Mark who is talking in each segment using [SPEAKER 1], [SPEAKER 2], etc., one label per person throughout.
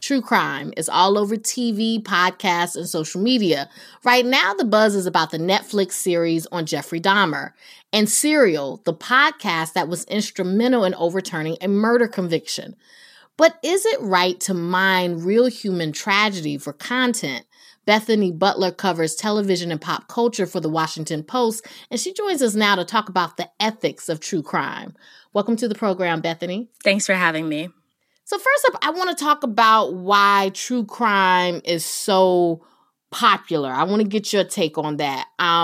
[SPEAKER 1] true crime is all over TV, podcasts, and social media. Right now, the buzz is about the Netflix series on Jeffrey Dahmer and Serial, the podcast that was instrumental in overturning a murder conviction. But is it right to mine real human tragedy for content? Bethany Butler covers television and pop culture for The Washington Post, and she joins us now to talk about the ethics of true crime. Welcome to the program, Bethany.
[SPEAKER 2] Thanks for having me.
[SPEAKER 1] So first up, I want to talk about why true crime is so popular. I want to get your take on that.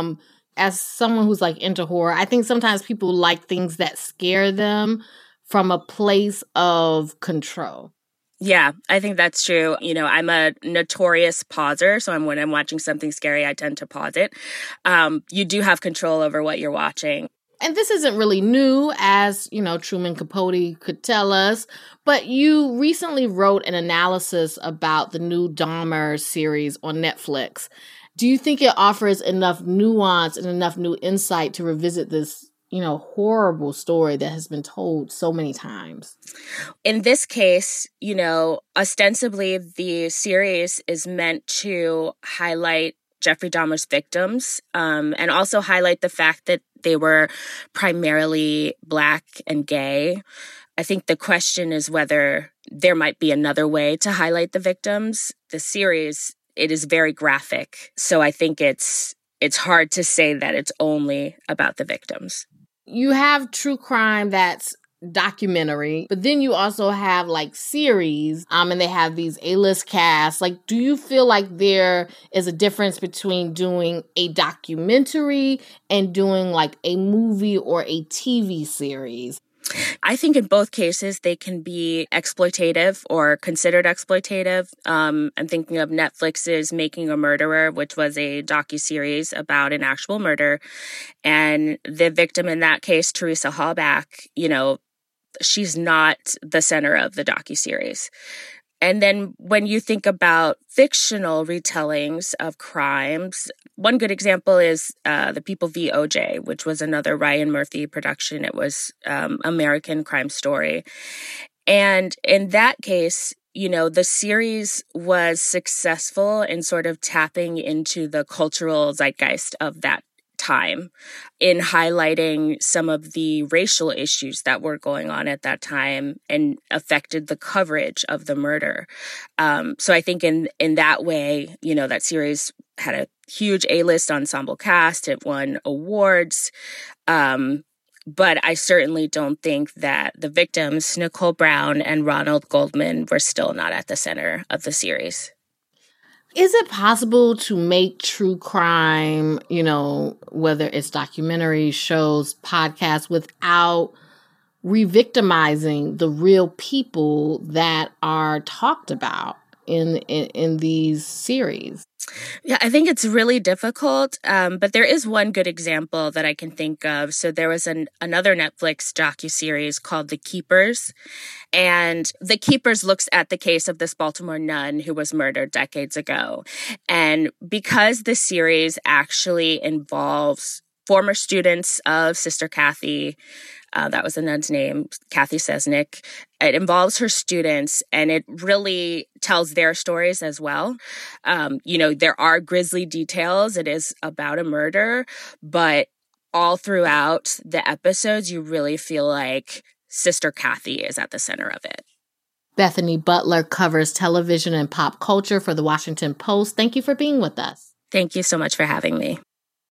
[SPEAKER 1] As someone who's into horror, I think sometimes people like things that scare them from a place of control.
[SPEAKER 2] Yeah, I think that's true. I'm a notorious pauser. So when I'm watching something scary, I tend to pause it. You do have control over what you're watching.
[SPEAKER 1] And this isn't really new, as, Truman Capote could tell us. But you recently wrote an analysis about the new Dahmer series on Netflix. Do you think it offers enough nuance and enough new insight to revisit this horrible story that has been told so many times?
[SPEAKER 2] In this case, ostensibly the series is meant to highlight Jeffrey Dahmer's victims, and also highlight the fact that they were primarily Black and gay. I think the question is whether there might be another way to highlight the victims. The series, it is very graphic, so I think it's hard to say that it's only about the victims.
[SPEAKER 1] You have true crime that's documentary, but then you also have series, and they have these A-list casts. Do you feel like there is a difference between doing a documentary and doing a movie or a TV series?
[SPEAKER 2] I think in both cases, they can be exploitative or considered exploitative. I'm thinking of Netflix's Making a Murderer, which was a docuseries about an actual murder. And the victim in that case, Teresa Halbach, she's not the center of the docuseries. And then when you think about fictional retellings of crimes, one good example is The People v. O.J., which was another Ryan Murphy production. It was American Crime Story. And in that case, the series was successful in sort of tapping into the cultural zeitgeist of that time in highlighting some of the racial issues that were going on at that time and affected the coverage of the murder. So I think in that way, that series had a huge A-list ensemble cast. It won awards. But I certainly don't think that the victims, Nicole Brown and Ronald Goldman, were still not at the center of the series.
[SPEAKER 1] Is it possible to make true crime, whether it's documentaries, shows, podcasts, without re-victimizing the real people that are talked about in these series?
[SPEAKER 2] Yeah, I think it's really difficult, but there is one good example that I can think of. So there was another Netflix docuseries called The Keepers, and The Keepers looks at the case of this Baltimore nun who was murdered decades ago. And because the series actually involves former students of Sister Kathy, that was the nun's name, Kathy Sesnick. It involves her students, and it really tells their stories as well. There are grisly details. It is about a murder, but all throughout the episodes, you really feel like Sister Kathy is at the center of it.
[SPEAKER 1] Bethany Butler covers television and pop culture for The Washington Post. Thank you for being with us.
[SPEAKER 2] Thank you so much for having me.